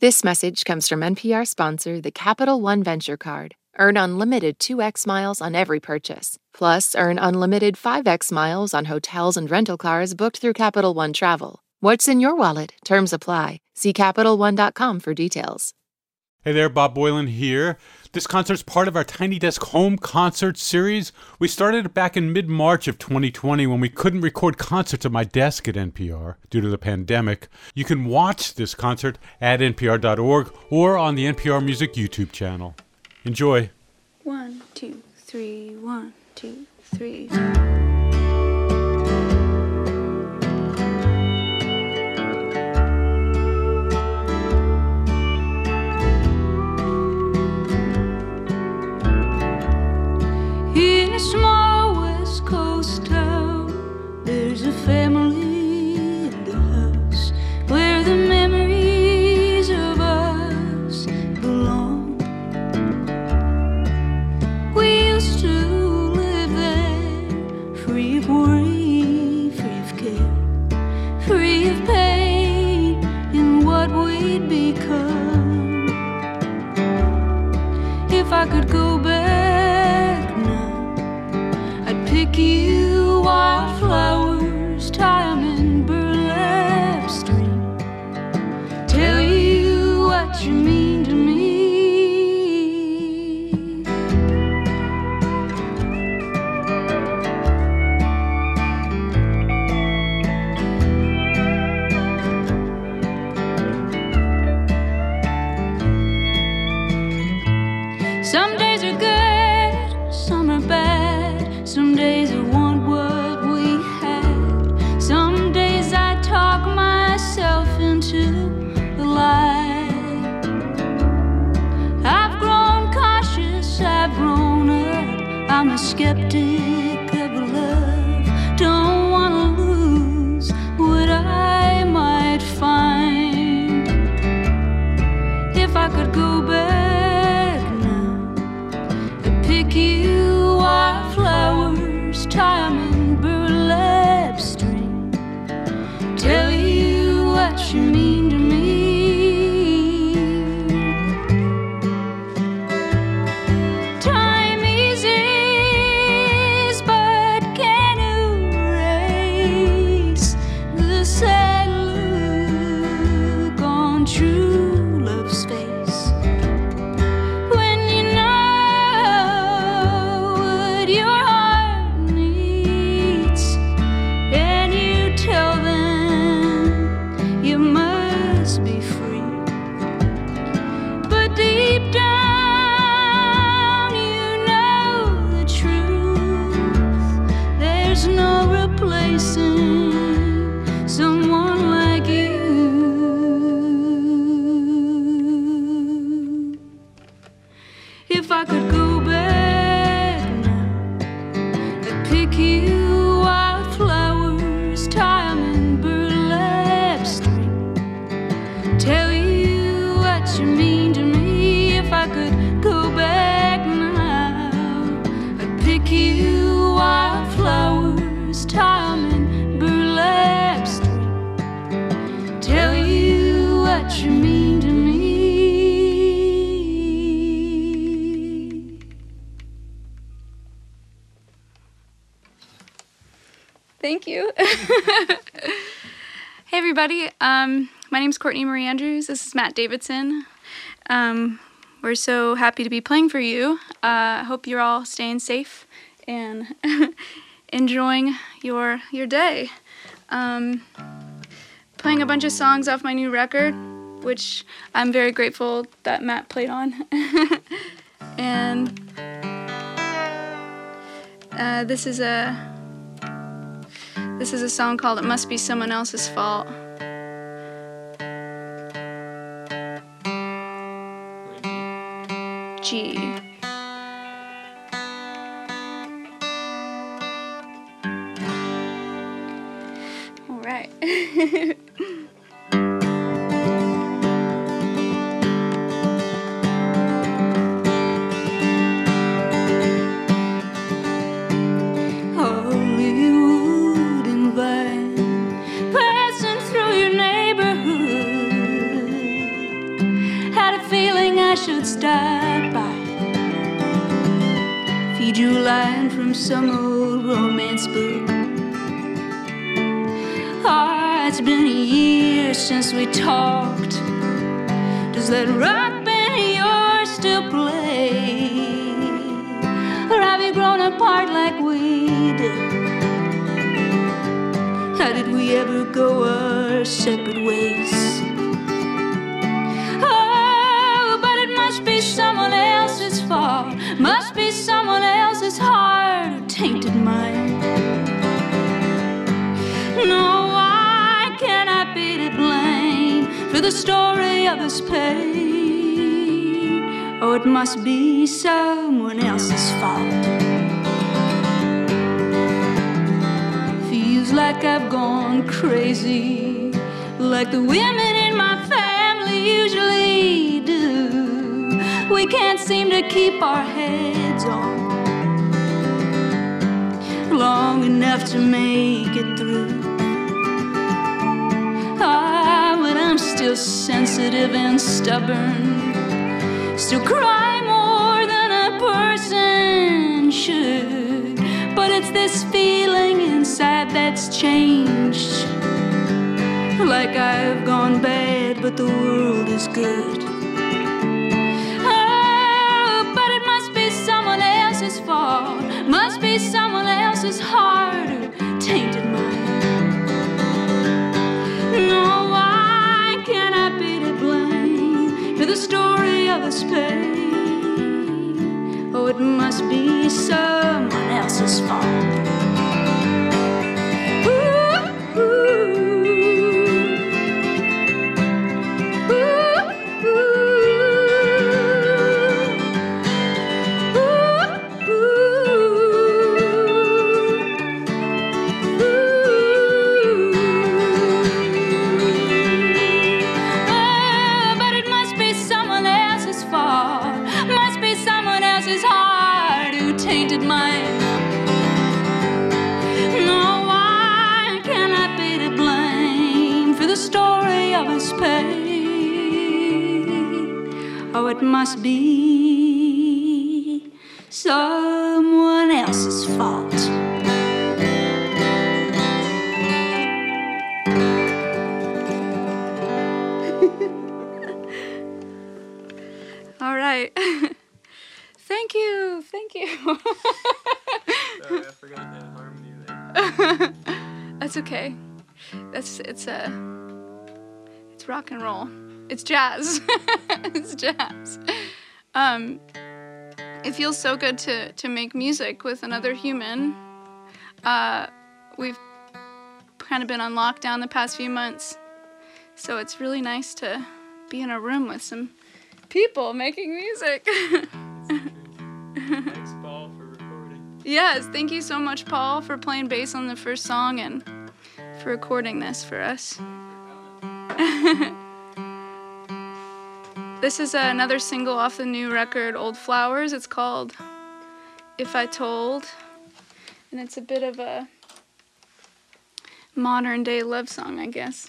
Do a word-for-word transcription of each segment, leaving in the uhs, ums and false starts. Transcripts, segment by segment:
This message comes from N P R sponsor, the Capital One Venture Card. Earn unlimited two x miles on every purchase. Plus, earn unlimited five x miles on hotels and rental cars booked through Capital One Travel. What's in your wallet? Terms apply. See Capital One dot com for details. Hey there, Bob Boilen here. This concert's part of our Tiny Desk Home Concert Series. We started it back in mid-March of twenty twenty when we couldn't record concerts at my desk at N P R due to the pandemic. You can watch this concert at N P R dot org or on the N P R Music YouTube channel. Enjoy. One, two, three, one, two, three. In a small West Coast town, there's a family in the house where the memories of us belong. We used to live there, free of worry, free of care, free of pain in what we'd become. If I could go back, pick you wildflowers, tie 'em in burlap string, tell you what you mean to me. Some days are good, some are bad. Some days I want what we had. Some days I talk myself into the light. I've grown cautious, I've grown up. I'm a skeptic of love. Don't want to lose what I might find. If I could go back now, I'd pick you wildflowers, tie 'em in burlap string, tell you what you mean to me. Time eases, but can't erase the sad look on true love's face when you know what your heart needs, and you tell them you must be free. But deep down you know the truth. There's no replacing someone like you. If I could go back now, I'd pick you wildflowers, tie 'em in burlap string, tell you what you mean to me. If I could go back now, I'd pick you wildflowers, tie 'em in burlap string, tell you what you mean to me. Thank you. Hey everybody, um, my name's Courtney Marie Andrews. This is Matt Davidson. Um, we're so happy to be playing for you. I uh, hope you're all staying safe and enjoying your your day. Um, playing a bunch of songs off my new record, which I'm very grateful that Matt played on. And uh, this is a This is a song called It Must Be Someone Else's Fault. G. All right. should stop by, feed you a line from some old romance book. Ah, it's been a year since we talked. Does that rock band of yours still play? Or have you grown apart like we did? How did we ever go our separate ways? Oh, but it must be someone else's fault. Must be someone else's heart who tainted mine. No, why can't I be to blame for the story of this pain? Oh, it must be someone else's fault. Feels like I've gone crazy, like the women in my family usually do. We can't seem to keep our heads on long enough to make it through. Ah, but I'm still sensitive and stubborn, still cry more than a person should. But it's this feeling inside that's changed, like I've gone bad, but the world is good. Oh, but it must be someone else's fault. Must be someone else's heart who tainted mine. No, why can't I be to blame for the story of this pain? Oh, it must be someone else's fault. Ooh, ooh. Oh, it must be someone else's fault. All right. Thank you. Thank you. Sorry, I forgot that harmony there. That's okay. That's it's a it's rock and roll. It's jazz. It's jazz. Um, it feels so good to, to make music with another human. Uh, we've kind of been on lockdown the past few months, so it's really nice to be in a room with some people making music. Thanks, Paul, for recording. Yes, thank you so much, Paul, for playing bass on the first song and for recording this for us. This is another single off the new record, Old Flowers. It's called If I Told, and it's a bit of a modern day love song, I guess.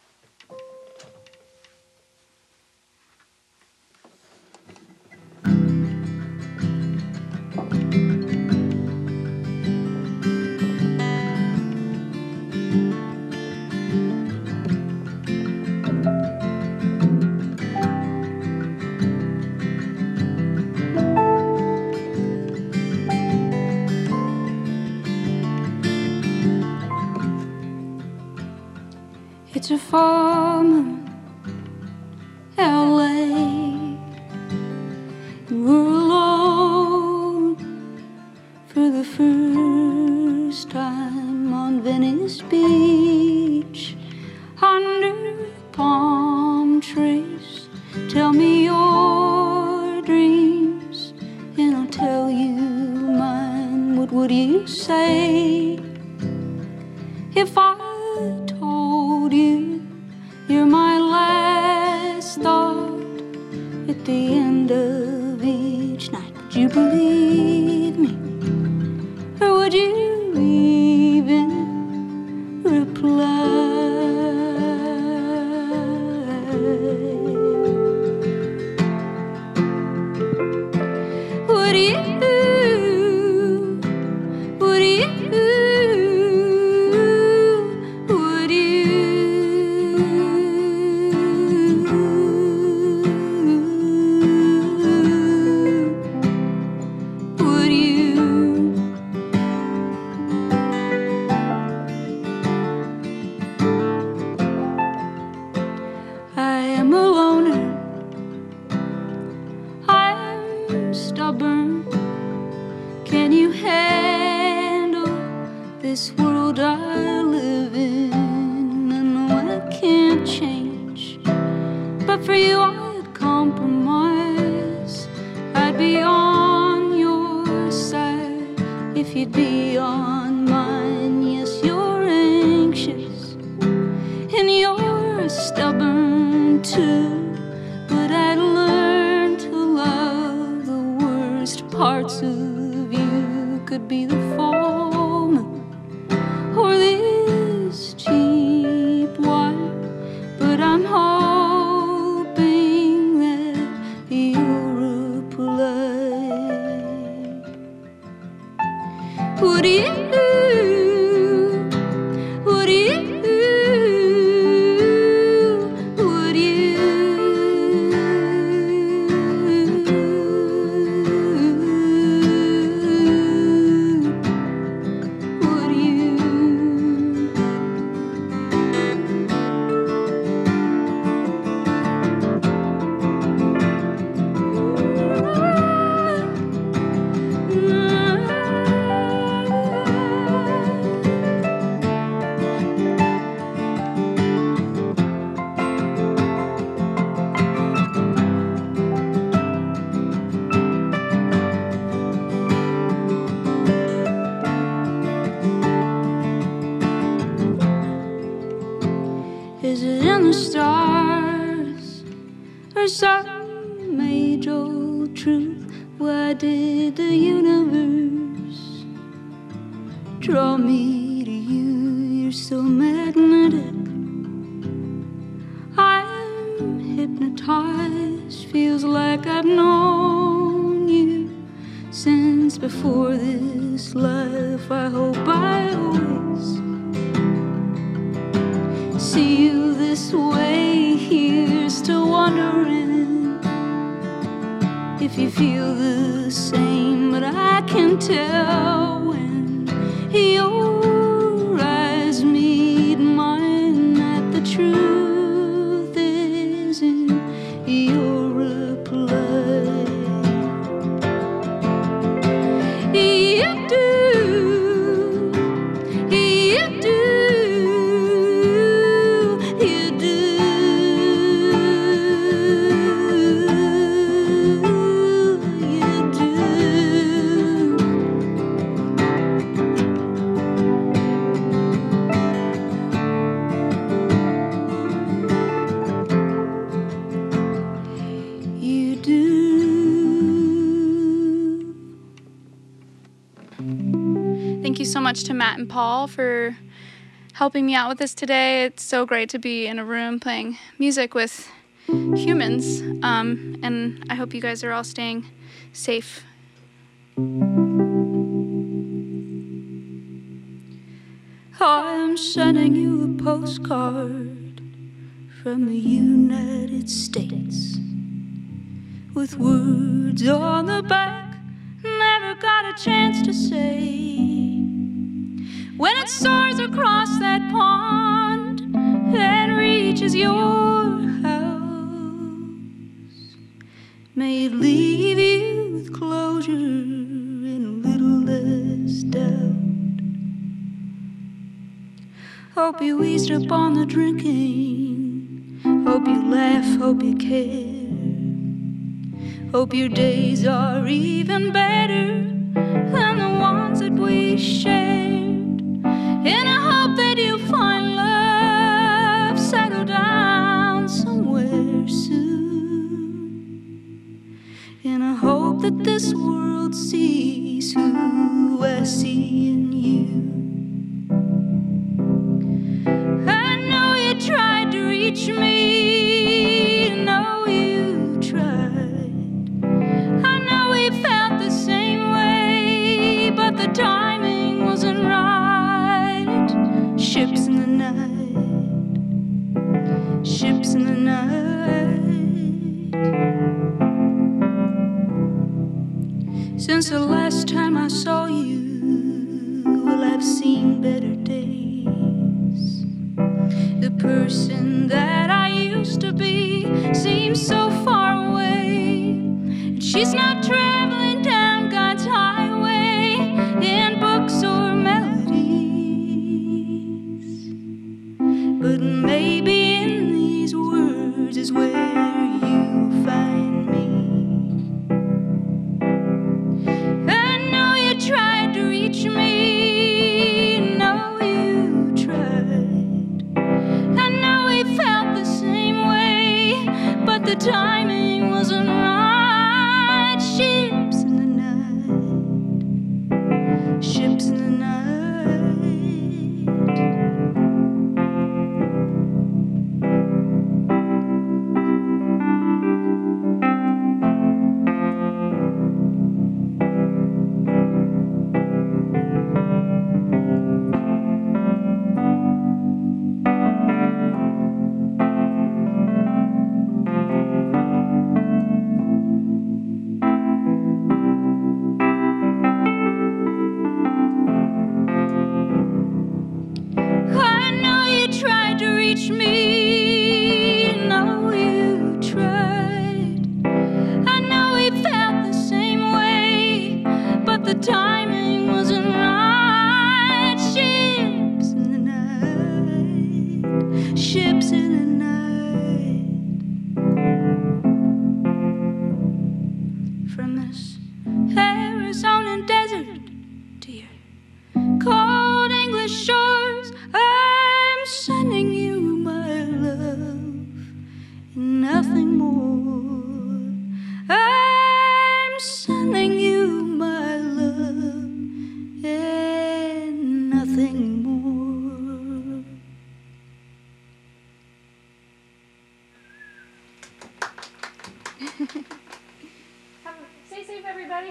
It's a farm in L A, and we're alone for the first time on Venice Beach, under palm trees. Tell me your dreams, and I'll tell you mine. What would you say if I told you you're my last thought at the end of each night? Would you believe me, or would you even reply? Would you, would you, would you, would you? I am a loner, I'm stubborn. Can you handle this world I live in? I know I can't change, but for you I'd compromise. I'd be on your side if you'd be on mine. Yes, you're anxious and you're stubborn too, but I'd learn to love the worst parts of you. Could be the foreman or this cheap wine, but I'm hoping that you're polite. Would you, would you, would you, would you? Is it in the stars or some age-old truth? Why did the universe draw me to you? You're so magnetic, I'm hypnotized. Feels like I've known you since before this life. I hope I always see you this way. Here's to wondering if you feel the same, but I can tell when your eyes meet mine that the truth is in your reply. You do, you do, you do, you do. You do. Thank you so much to Matt and Paul for helping me out with this today. It's so great to be in a room playing music with humans, um, and I hope you guys are all staying safe. I'm sending you a postcard from the United States with words on the back never got a chance to say. When it soars across that pond and reaches your house, may it leave you with closure and a little less doubt. Hope you eased up on the drinking. Hope you laugh, hope you care. Hope your days are even better than the ones that we shared. And I hope that you find love settle down somewhere soon. And I hope that this world sees who I see in you. I know you tried to reach me. I know you tried. I know we felt the same. Since the last time I saw you, well, I've seen better days. The person that I used to be seems so far away. And she's not traveling down God's highway in books or melodies, but maybe in these words is where you find me. I know you tried to reach me, no, you tried. I know we felt the same way, but the timing wasn't right. Ships in the night, ships in the night. Stay safe, everybody.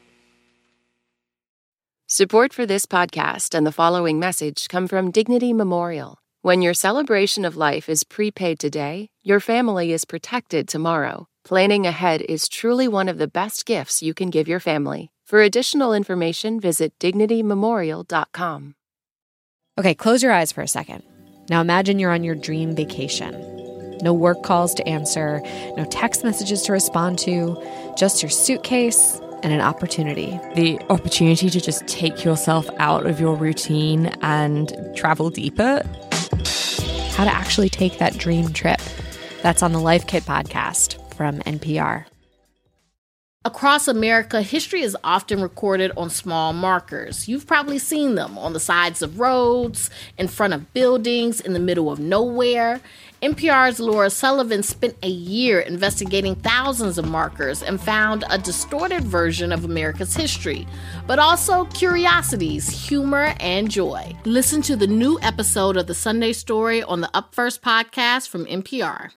Support for this podcast and the following message come from Dignity Memorial. When your celebration of life is prepaid today, your family is protected tomorrow. Planning ahead is truly one of the best gifts you can give your family. For additional information, visit dignity memorial dot com. Okay, close your eyes for a second. Now imagine you're on your dream vacation. No work calls to answer, no text messages to respond to, just your suitcase and an opportunity. The opportunity to just take yourself out of your routine and travel deeper. How to actually take that dream trip. That's on the Life Kit podcast from N P R. Across America, history is often recorded on small markers. You've probably seen them on the sides of roads, in front of buildings, in the middle of nowhere. N P R's Laura Sullivan spent a year investigating thousands of markers and found a distorted version of America's history, but also curiosities, humor, and joy. Listen to the new episode of The Sunday Story on the Up First podcast from N P R.